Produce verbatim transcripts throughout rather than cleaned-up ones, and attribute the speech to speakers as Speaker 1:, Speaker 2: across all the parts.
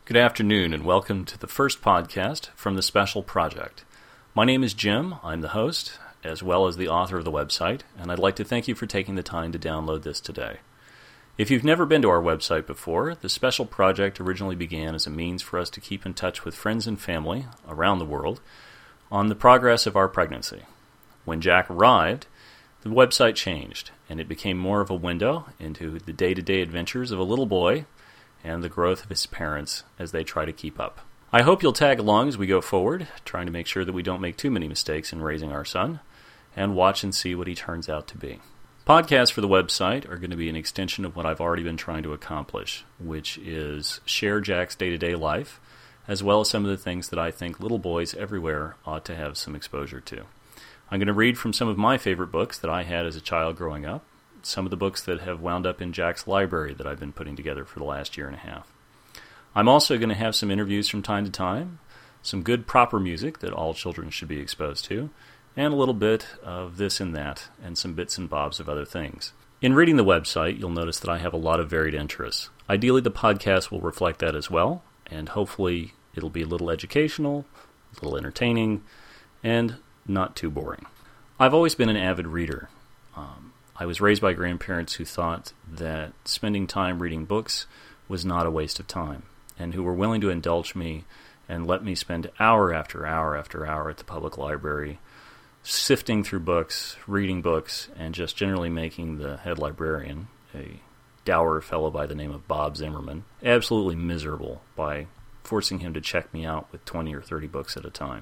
Speaker 1: Good afternoon and welcome to the first podcast from the Special Project. My name is Jim, I'm the host, as well as the author of the website, and I'd like to thank you for taking the time to download this today. If you've never been to our website before, the Special Project originally began as a means for us to keep in touch with friends and family around the world on the progress of our pregnancy. When Jack arrived, the website changed, and it became more of a window into the day-to-day adventures of a little boy and the growth of his parents as they try to keep up. I hope you'll tag along as we go forward, trying to make sure that we don't make too many mistakes in raising our son, and watch and see what he turns out to be. Podcasts for the website are going to be an extension of what I've already been trying to accomplish, which is share Jack's day-to-day life, as well as some of the things that I think little boys everywhere ought to have some exposure to. I'm going to read from some of my favorite books that I had as a child growing up, some of the books that have wound up in Jack's library that I've been putting together for the last year and a half. I'm also going to have some interviews from time to time, some good proper music that all children should be exposed to, and a little bit of this and that, and some bits and bobs of other things. In reading the website, you'll notice that I have a lot of varied interests. Ideally, the podcast will reflect that as well, and hopefully it'll be a little educational, a little entertaining, and not too boring. I've always been an avid reader. Um, I was raised by grandparents who thought that spending time reading books was not a waste of time, and who were willing to indulge me and let me spend hour after hour after hour at the public library, sifting through books, reading books, and just generally making the head librarian, a dour fellow by the name of Bob Zimmerman, absolutely miserable by forcing him to check me out with twenty or thirty books at a time.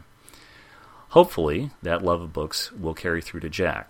Speaker 1: Hopefully, that love of books will carry through to Jack.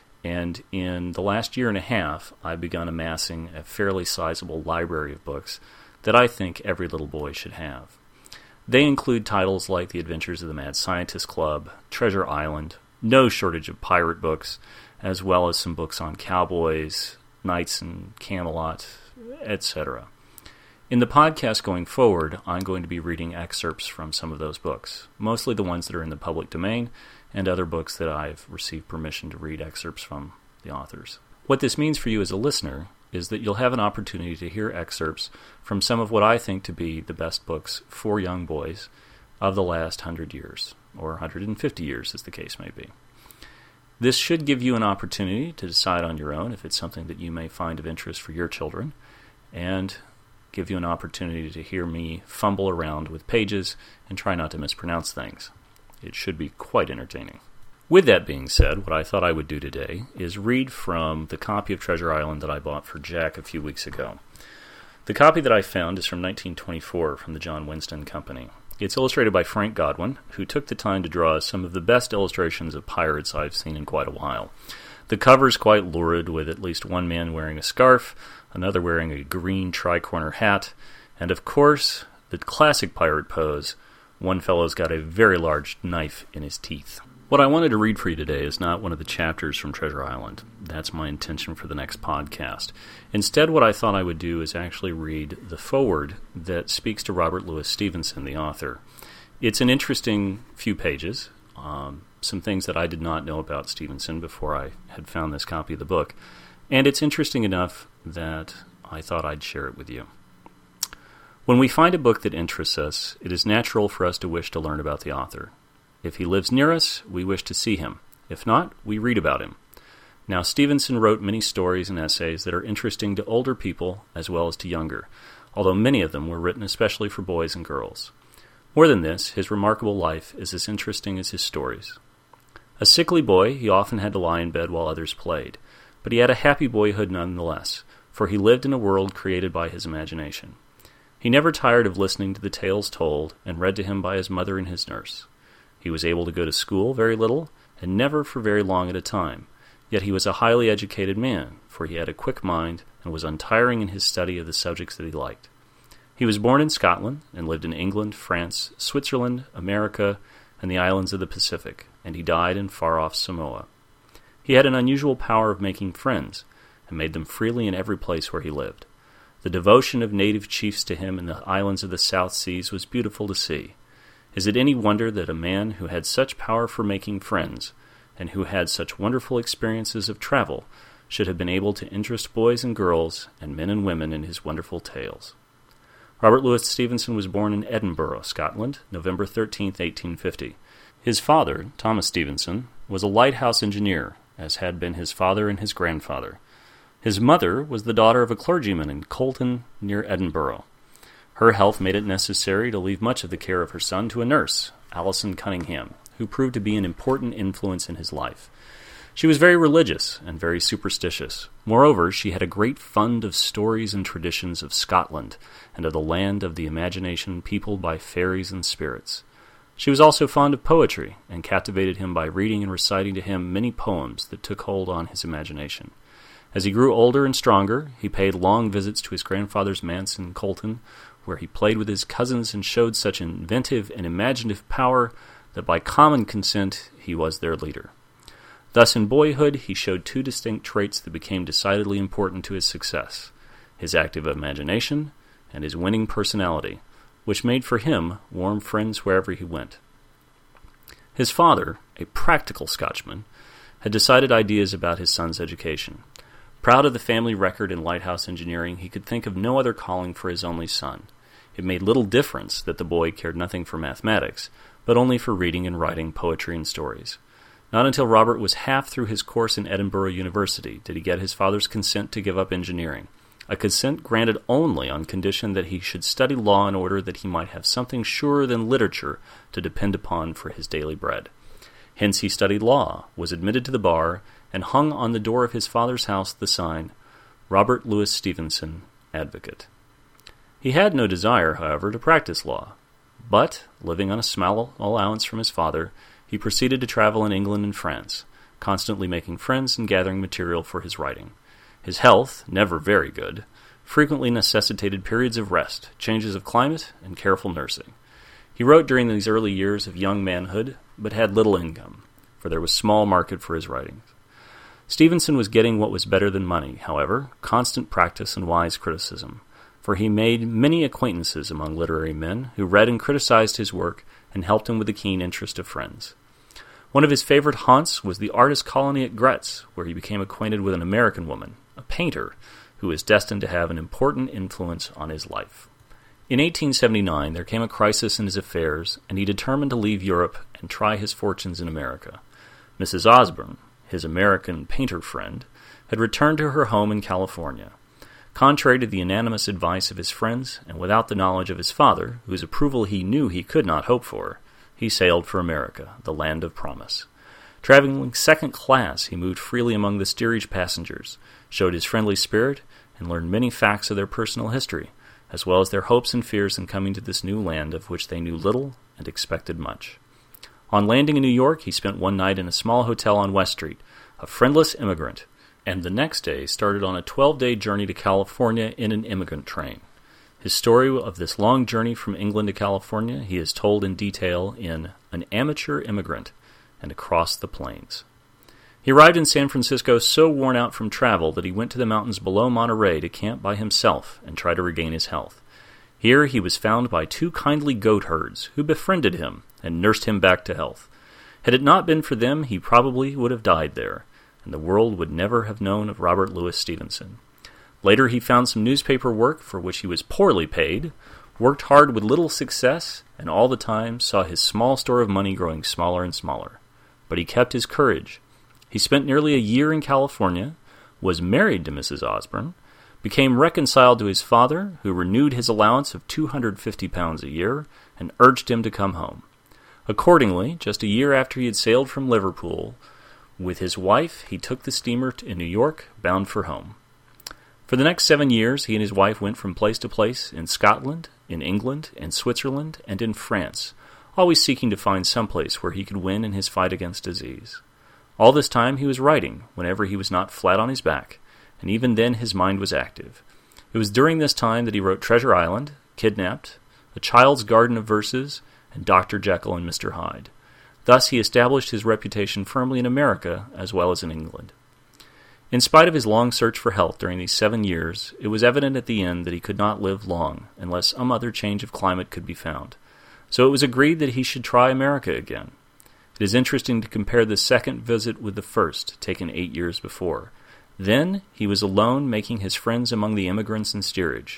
Speaker 1: And in the last year and a half, I've begun amassing a fairly sizable library of books that I think every little boy should have. They include titles like The Adventures of the Mad Scientist Club, Treasure Island, no shortage of pirate books, as well as some books on cowboys, knights in Camelot, et cetera. In the podcast going forward, I'm going to be reading excerpts from some of those books, mostly the ones that are in the public domain, and other books that I've received permission to read excerpts from the authors. What this means for you as a listener is that you'll have an opportunity to hear excerpts from some of what I think to be the best books for young boys of the last hundred years, or one hundred fifty years as the case may be. This should give you an opportunity to decide on your own if it's something that you may find of interest for your children, and give you an opportunity to hear me fumble around with pages and try not to mispronounce things. It should be quite entertaining. With that being said, what I thought I would do today is read from the copy of Treasure Island that I bought for Jack a few weeks ago. The copy that I found is from nineteen twenty-four from the John Winston Company. It's illustrated by Frank Godwin, who took the time to draw some of the best illustrations of pirates I've seen in quite a while. The cover is quite lurid, with at least one man wearing a scarf, another wearing a green tri-corner hat, and of course, the classic pirate pose. One fellow's got a very large knife in his teeth. What I wanted to read for you today is not one of the chapters from Treasure Island. That's my intention for the next podcast. Instead, what I thought I would do is actually read the foreword that speaks to Robert Louis Stevenson, the author. It's an interesting few pages, um, some things that I did not know about Stevenson before I had found this copy of the book, and it's interesting enough that I thought I'd share it with you. When we find a book that interests us, it is natural for us to wish to learn about the author. If he lives near us, we wish to see him. If not, we read about him. Now, Stevenson wrote many stories and essays that are interesting to older people as well as to younger, although many of them were written especially for boys and girls. More than this, his remarkable life is as interesting as his stories. A sickly boy, he often had to lie in bed while others played, but he had a happy boyhood nonetheless, for he lived in a world created by his imagination. He never tired of listening to the tales told and read to him by his mother and his nurse. He was able to go to school very little, and never for very long at a time, yet he was a highly educated man, for he had a quick mind and was untiring in his study of the subjects that he liked. He was born in Scotland and lived in England, France, Switzerland, America, and the islands of the Pacific, and he died in far-off Samoa. He had an unusual power of making friends, and made them freely in every place where he lived. The devotion of native chiefs to him in the islands of the South Seas was beautiful to see. Is it any wonder that a man who had such power for making friends, and who had such wonderful experiences of travel, should have been able to interest boys and girls, and men and women in his wonderful tales? Robert Louis Stevenson was born in Edinburgh, Scotland, November thirteenth, eighteen fifty. His father, Thomas Stevenson, was a lighthouse engineer, as had been his father and his grandfather. His mother was the daughter of a clergyman in Colton, near Edinburgh. Her health made it necessary to leave much of the care of her son to a nurse, Alison Cunningham, who proved to be an important influence in his life. She was very religious and very superstitious. Moreover, she had a great fund of stories and traditions of Scotland and of the land of the imagination peopled by fairies and spirits. She was also fond of poetry and captivated him by reading and reciting to him many poems that took hold on his imagination. As he grew older and stronger, he paid long visits to his grandfather's manse in Colton, where he played with his cousins and showed such inventive and imaginative power that by common consent he was their leader. Thus in boyhood he showed two distinct traits that became decidedly important to his success: his active imagination and his winning personality, which made for him warm friends wherever he went. His father, a practical Scotchman, had decided ideas about his son's education. Proud of the family record in lighthouse engineering, he could think of no other calling for his only son. It made little difference that the boy cared nothing for mathematics, but only for reading and writing poetry and stories. Not until Robert was half through his course in Edinburgh University did he get his father's consent to give up engineering, a consent granted only on condition that he should study law in order that he might have something surer than literature to depend upon for his daily bread. Hence he studied law, was admitted to the bar, and hung on the door of his father's house the sign, Robert Louis Stevenson, Advocate. He had no desire, however, to practice law, but, living on a small allowance from his father, he proceeded to travel in England and France, constantly making friends and gathering material for his writing. His health, never very good, frequently necessitated periods of rest, changes of climate, and careful nursing. He wrote during these early years of young manhood, but had little income, for there was small market for his writings. Stevenson was getting what was better than money, however, constant practice and wise criticism, for he made many acquaintances among literary men who read and criticized his work and helped him with the keen interest of friends. One of his favorite haunts was the artist colony at Gretz, where he became acquainted with an American woman, a painter, who was destined to have an important influence on his life. In eighteen seventy-nine, there came a crisis in his affairs, and he determined to leave Europe and try his fortunes in America. Missus Osborne, his American painter friend, had returned to her home in California. Contrary to the unanimous advice of his friends, and without the knowledge of his father, whose approval he knew he could not hope for, he sailed for America, the land of promise. Traveling second class, he moved freely among the steerage passengers, showed his friendly spirit, and learned many facts of their personal history, as well as their hopes and fears in coming to this new land of which they knew little and expected much. On landing in New York, he spent one night in a small hotel on West Street, a friendless immigrant, and the next day started on a twelve-day journey to California in an immigrant train. His story of this long journey from England to California he has told in detail in An Amateur Immigrant and Across the Plains. He arrived in San Francisco so worn out from travel that he went to the mountains below Monterey to camp by himself and try to regain his health. Here he was found by two kindly goat herds who befriended him and nursed him back to health. Had it not been for them, he probably would have died there, and the world would never have known of Robert Louis Stevenson. Later he found some newspaper work for which he was poorly paid, worked hard with little success, and all the time saw his small store of money growing smaller and smaller. But he kept his courage. He spent nearly a year in California, was married to Missus Osborne, became reconciled to his father, who renewed his allowance of two hundred fifty pounds a year, and urged him to come home. Accordingly, just a year after he had sailed from Liverpool, with his wife, he took the steamer in New York, bound for home. For the next seven years, he and his wife went from place to place in Scotland, in England, in Switzerland, and in France, always seeking to find some place where he could win in his fight against disease. All this time he was writing, whenever he was not flat on his back, and even then his mind was active. It was during this time that he wrote Treasure Island, Kidnapped, A Child's Garden of Verses, and Doctor Jekyll and Mister Hyde. Thus he established his reputation firmly in America as well as in England. In spite of his long search for health during these seven years, it was evident at the end that he could not live long unless some other change of climate could be found. So it was agreed that he should try America again. It is interesting to compare this second visit with the first, taken eight years before. Then he was alone, making his friends among the immigrants in steerage.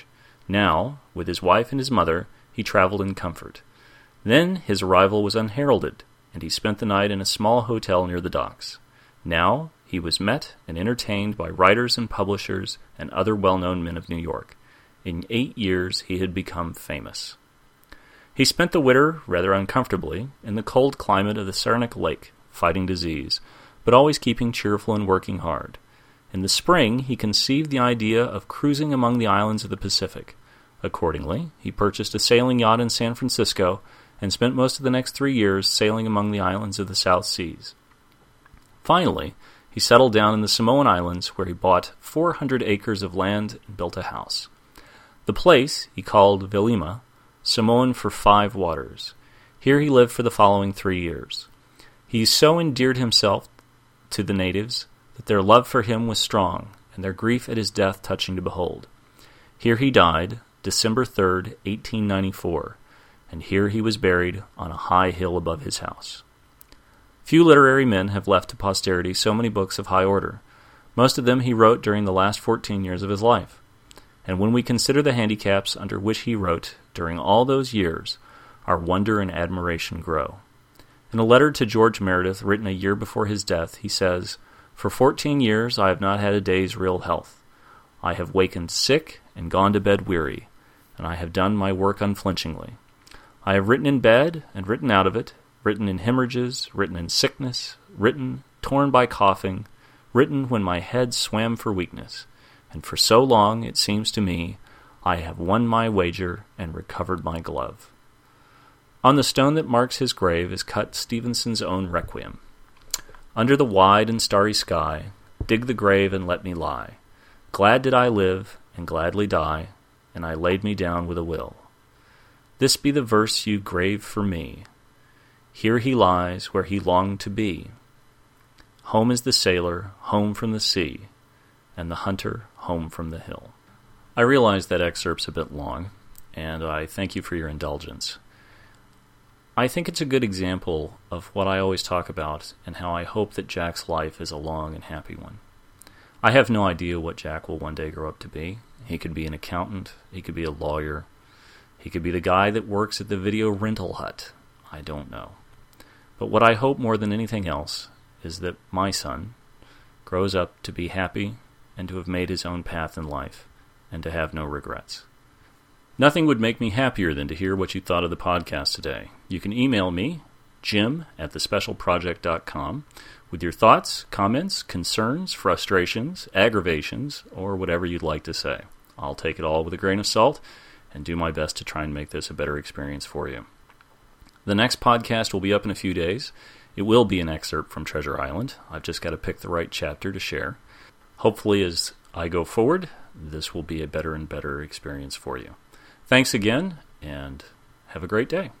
Speaker 1: Now, with his wife and his mother, he traveled in comfort. Then his arrival was unheralded, and he spent the night in a small hotel near the docks. Now he was met and entertained by writers and publishers and other well-known men of New York. In eight years he had become famous. He spent the winter, rather uncomfortably, in the cold climate of the Saranac Lake, fighting disease, but always keeping cheerful and working hard. In the spring, he conceived the idea of cruising among the islands of the Pacific. Accordingly, he purchased a sailing yacht in San Francisco and spent most of the next three years sailing among the islands of the South Seas. Finally, he settled down in the Samoan Islands, where he bought four hundred acres of land and built a house. The place he called Vilima, Samoan for five waters. Here he lived for the following three years. He so endeared himself to the natives that their love for him was strong, and their grief at his death touching to behold. Here he died, December third, eighteen ninety-four, and here he was buried on a high hill above his house. Few literary men have left to posterity so many books of high order. Most of them he wrote during the last fourteen years of his life. And when we consider the handicaps under which he wrote during all those years, our wonder and admiration grow. In a letter to George Meredith written a year before his death, he says, "For fourteen years I have not had a day's real health. I have wakened sick and gone to bed weary, and I have done my work unflinchingly. I have written in bed and written out of it, written in hemorrhages, written in sickness, written torn by coughing, written when my head swam for weakness, and for so long, it seems to me, I have won my wager and recovered my glove." On the stone that marks his grave is cut Stevenson's own requiem. "Under the wide and starry sky, dig the grave and let me lie. Glad did I live, and gladly die, and I laid me down with a will. This be the verse you grave for me. Here he lies where he longed to be. Home is the sailor, home from the sea, and the hunter, home from the hill." I realize that excerpt's a bit long, and I thank you for your indulgence. I think it's a good example of what I always talk about and how I hope that Jack's life is a long and happy one. I have no idea what Jack will one day grow up to be. He could be an accountant, he could be a lawyer, he could be the guy that works at the video rental hut. I don't know. But what I hope more than anything else is that my son grows up to be happy and to have made his own path in life and to have no regrets. Nothing would make me happier than to hear what you thought of the podcast today. You can email me, Jim at the special project dot com, with your thoughts, comments, concerns, frustrations, aggravations, or whatever you'd like to say. I'll take it all with a grain of salt and do my best to try and make this a better experience for you. The next podcast will be up in a few days. It will be an excerpt from Treasure Island. I've just got to pick the right chapter to share. Hopefully, as I go forward, this will be a better and better experience for you. Thanks again, and have a great day.